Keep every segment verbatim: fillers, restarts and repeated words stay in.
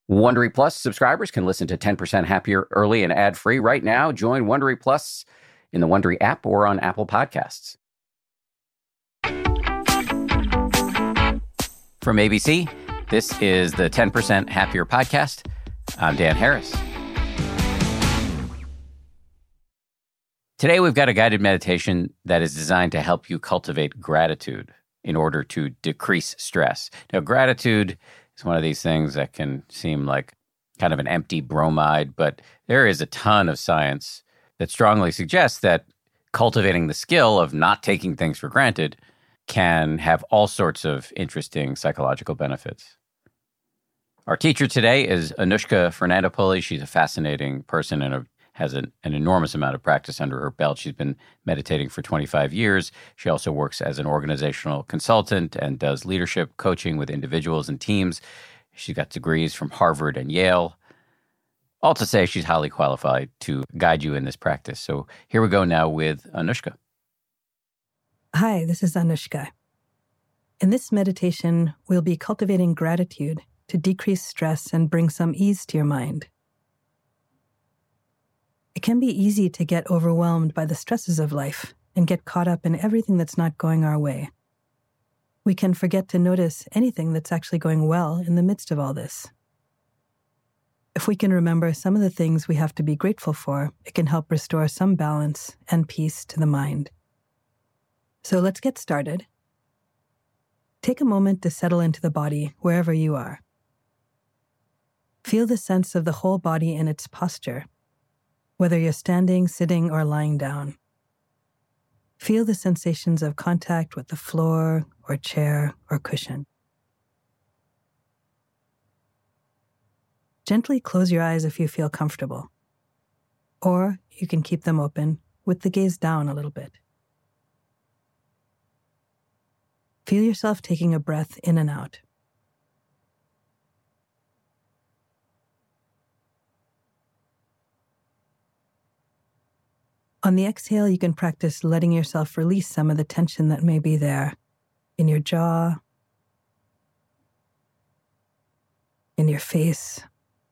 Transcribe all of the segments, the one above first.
Wondery Plus subscribers can listen to ten percent Happier early and ad-free right now. Join Wondery Plus in the Wondery app or on Apple Podcasts. From A B C, this is the ten percent Happier podcast. I'm Dan Harris. Today, we've got a guided meditation that is designed to help you cultivate gratitude in order to decrease stress. Now, gratitude is one of these things that can seem like kind of an empty bromide, but there is a ton of science that strongly suggests that cultivating the skill of not taking things for granted can have all sorts of interesting psychological benefits. Our teacher today is Anushka Fernandopoulos. She's a fascinating person and a, has an, an enormous amount of practice under her belt. She's been meditating for twenty-five years. She also works as an organizational consultant and does leadership coaching with individuals and teams. She's got degrees from Harvard and Yale. All to say she's highly qualified to guide you in this practice. So here we go now with Anushka. Hi, this is Anushka. In this meditation, we'll be cultivating gratitude to decrease stress and bring some ease to your mind. It can be easy to get overwhelmed by the stresses of life and get caught up in everything that's not going our way. We can forget to notice anything that's actually going well in the midst of all this. If we can remember some of the things we have to be grateful for, it can help restore some balance and peace to the mind. So let's get started. Take a moment to settle into the body wherever you are. Feel the sense of the whole body in its posture, whether you're standing, sitting, or lying down. Feel the sensations of contact with the floor or chair or cushion. Gently close your eyes if you feel comfortable, or you can keep them open with the gaze down a little bit. Feel yourself taking a breath in and out. On the exhale, you can practice letting yourself release some of the tension that may be there in your jaw, in your face,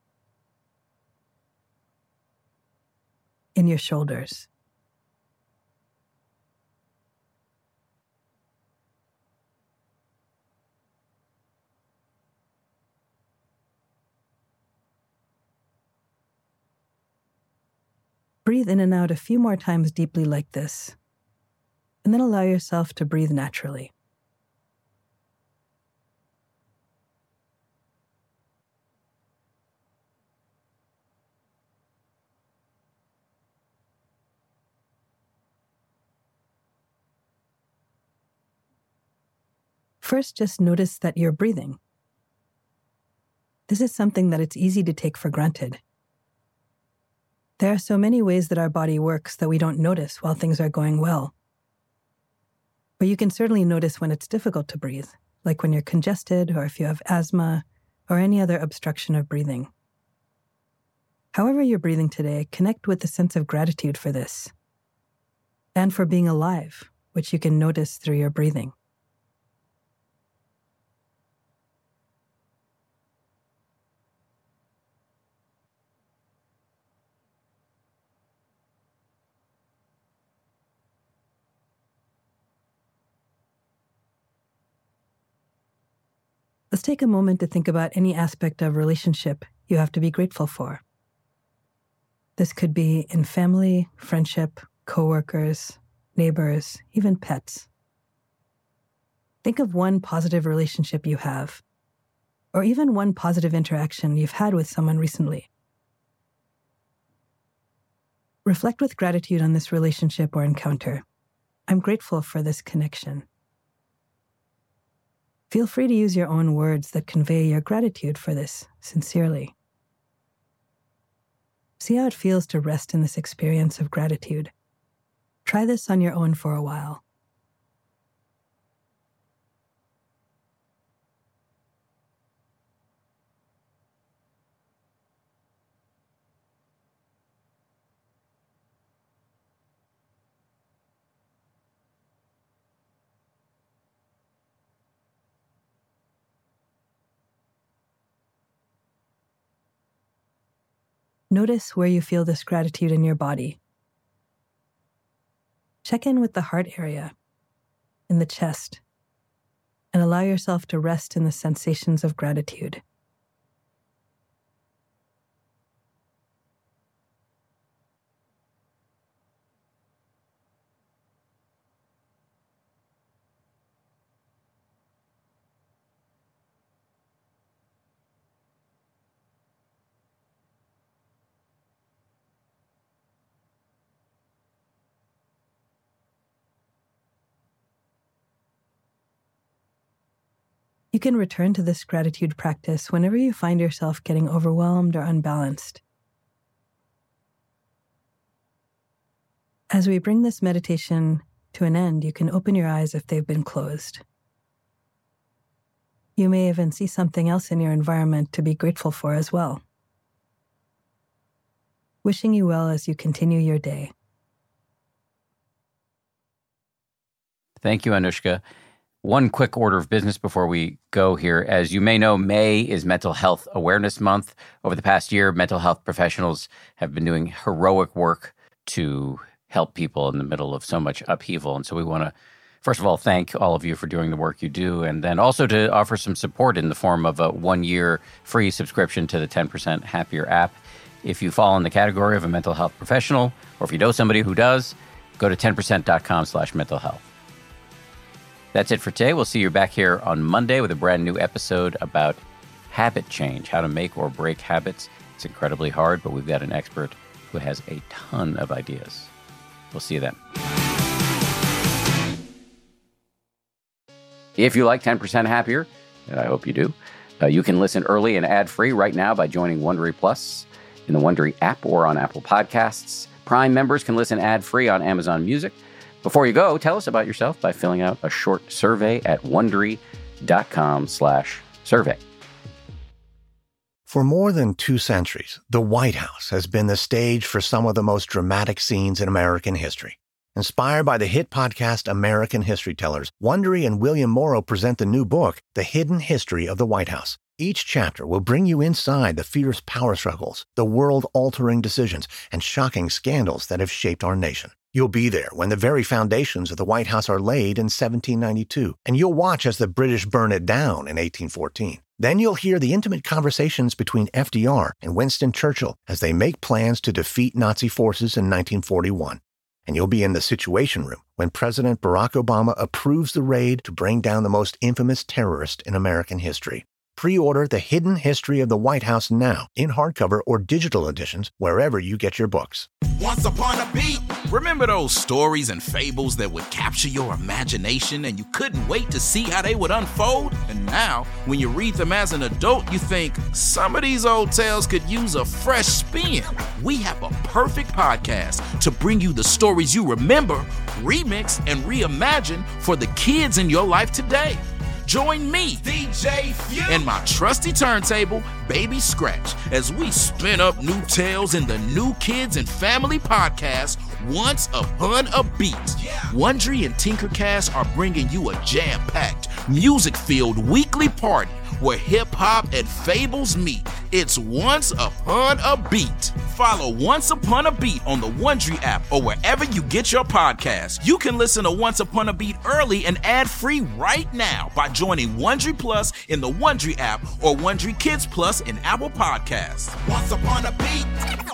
in your shoulders. Breathe in and out a few more times deeply like this, and then allow yourself to breathe naturally. First, just notice that you're breathing. This is something that it's easy to take for granted. There are so many ways that our body works that we don't notice while things are going well. But you can certainly notice when it's difficult to breathe, like when you're congested or if you have asthma or any other obstruction of breathing. However you're breathing today, connect with the sense of gratitude for this and for being alive, which you can notice through your breathing. Let's take a moment to think about any aspect of relationship you have to be grateful for. This could be in family, friendship, coworkers, neighbors, even pets. Think of one positive relationship you have, or even one positive interaction you've had with someone recently. Reflect with gratitude on this relationship or encounter. I'm grateful for this connection. Feel free to use your own words that convey your gratitude for this sincerely. See how it feels to rest in this experience of gratitude. Try this on your own for a while. Notice where you feel this gratitude in your body. Check in with the heart area, in the chest, and allow yourself to rest in the sensations of gratitude. You can return to this gratitude practice whenever you find yourself getting overwhelmed or unbalanced. As we bring this meditation to an end, you can open your eyes if they've been closed. You may even see something else in your environment to be grateful for as well. Wishing you well as you continue your day. Thank you, Anushka. One quick order of business before we go here. As you may know, May is Mental Health Awareness Month. Over the past year, mental health professionals have been doing heroic work to help people in the middle of so much upheaval. And so we want to, first of all, thank all of you for doing the work you do, and then also to offer some support in the form of a one-year free subscription to the ten percent Happier app. If you fall in the category of a mental health professional, or if you know somebody who does, go to ten percent dot com slash mental health. That's it for today. We'll see you back here on Monday with a brand new episode about habit change, how to make or break habits. It's incredibly hard, but we've got an expert who has a ton of ideas. We'll see you then. If you like ten percent Happier, and I hope you do, uh, you can listen early and ad-free right now by joining Wondery Plus in the Wondery app or on Apple Podcasts. Prime members can listen ad-free on Amazon Music. Before you go, tell us about yourself by filling out a short survey at Wondery.com slash survey. For more than two centuries, the White House has been the stage for some of the most dramatic scenes in American history. Inspired by the hit podcast American History Tellers, Wondery and William Morrow present the new book, The Hidden History of the White House. Each chapter will bring you inside the fierce power struggles, the world-altering decisions, and shocking scandals that have shaped our nation. You'll be there when the very foundations of the White House are laid in seventeen ninety-two, and you'll watch as the British burn it down in eighteen fourteen. Then you'll hear the intimate conversations between F D R and Winston Churchill as they make plans to defeat Nazi forces in nineteen forty-one. And you'll be in the Situation Room when President Barack Obama approves the raid to bring down the most infamous terrorist in American history. Pre-order The Hidden History of the White House now in hardcover or digital editions wherever you get your books. Once upon a beat. Remember those stories and fables that would capture your imagination and you couldn't wait to see how they would unfold? And now, when you read them as an adult, you think, some of these old tales could use a fresh spin. We have a perfect podcast to bring you the stories you remember, remix, and reimagine for the kids in your life today. Join me, D J Few, and my trusty turntable, Baby Scratch, as we spin up new tales in the New Kids and Family podcast, Once Upon a Beat. Yeah. Wondery and Tinkercast are bringing you a jam-packed, music-filled weekly party where hip-hop and fables meet. It's Once Upon a Beat. Follow Once Upon a Beat on the Wondery app or wherever you get your podcasts. You can listen to Once Upon a Beat early and ad-free right now by joining Wondery Plus in the Wondery app or Wondery Kids Plus in Apple Podcasts. Once Upon a Beat.